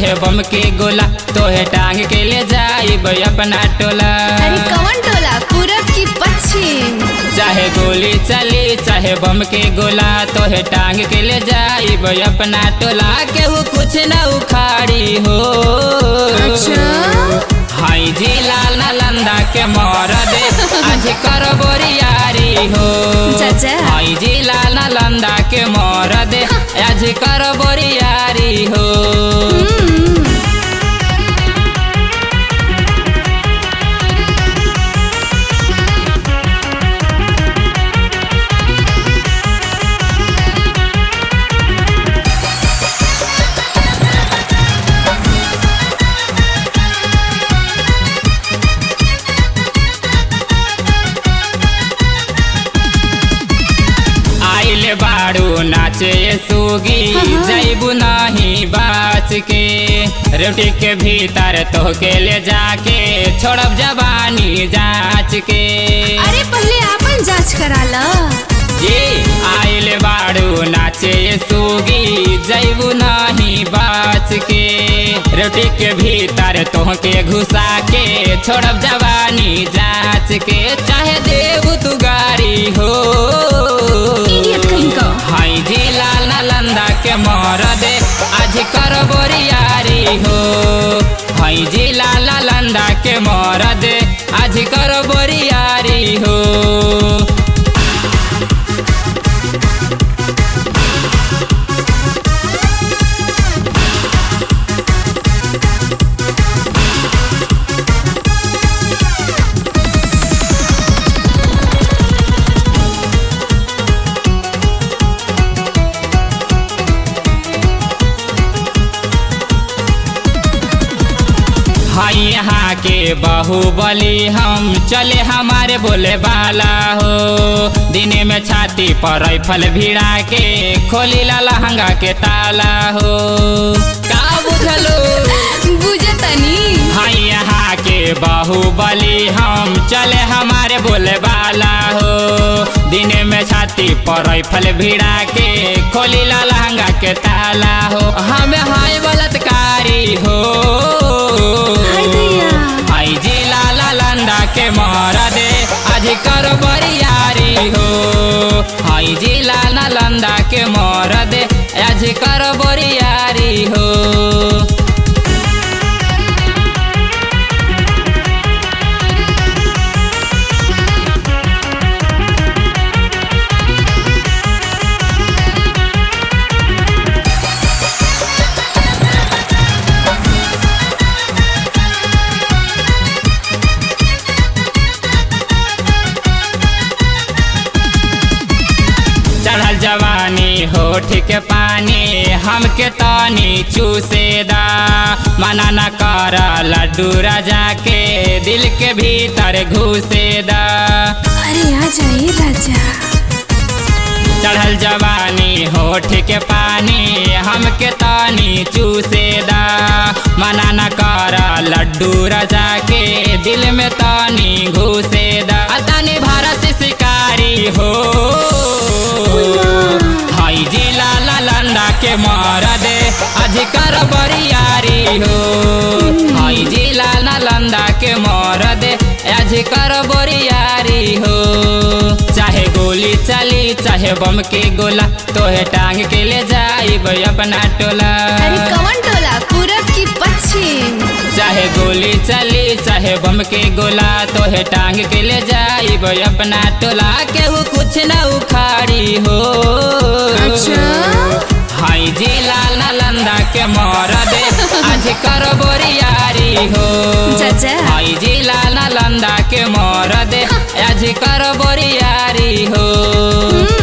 चाहे बम के गोला तोहे टांग के ले जाइब अपना टोला। अरे कौन टोला, पूरब की पश्चिम? चाहे गोली चली चाहे बम के गोला तोहे टांग के ले जाइब अपना टोला। केहू कुछ न उखाड़ी हो। अच्छा हाई जी लाल नालंदा के मरद आज कर बोरियारी हो। हाई जी लाल नालंदा के मरद आज कर बोरियारी हो। बाड़ू नाचे सुगी जैबू नहीं बाच के। रोटी के भीतर तो के ले जाके छोड़ब जवानी जांच के। अरे पहले आपन जांच करा ला जी। आइल बाड़ू नाचे सुगी जैबू नहीं बाच के। रोटी के भीतर तो के घुसा के छोड़ब जवानी जांच के। चाहे देव तू गारी हो। हाई जी लाल नालंदा के मरद आज कर बोरियारी हो। हाई जी लाल नालंदा के मरद आज कर बोरियारी हो। हाई यहाँ के बाहुबली हम चले हमारे बोले बाला हो। दिन में छाती पर राइफल भिड़ा के खोली ला लहंगा के ताला हो। का बुझलो बुझतनी। हाई यहाँ के बाहुबली हम चले हमारे बोले बाला हो। दिन में छाती पर राइफल भिड़ा के खोली ला लहंगा के ताला हो। हमें हाय बलात्कारी हो। हाई जी लाल नालंदा के मरद आज कर बोरियारी हो। हाई जी लाल नालंदा के मरद आज कर बोरियारी हो। चढ़ल जवानी होठ के पानी हमके तानी चूसेदा। मना न कर लड्डू राजा के दिल के भीतर घुसेदा। अरे आ जाइए राजा। चढ़ल जवानी होठ के पानी हमके तानी चूसेदा। मना न कर लड्डू राजा के दिल में तानी घुसेदा। तानी भारत शिकारी हो। हाई जी लाल नालंदा के मरद आज कर बोरियारी हो। हाई जी लाल नालंदा के मरद आज कर बोरियारी हो। चाहे गोली चली चाहे बम के गोला तोहे टांग के ले जाइब अपना टोला। अरे कौन टोला, पूरब की पश्चिम? चाहे गोली चली चाहे बम के गोला तोहे टांग के ले जाइब अपना टोला। केहू कुछ न उखाड़ी हो। अच्छा हाई जी लाल नालंदा के मरद आज कर बोरियारी हो। हाई जी लाल नालंदा के मरद आज कर बोरियारी हो।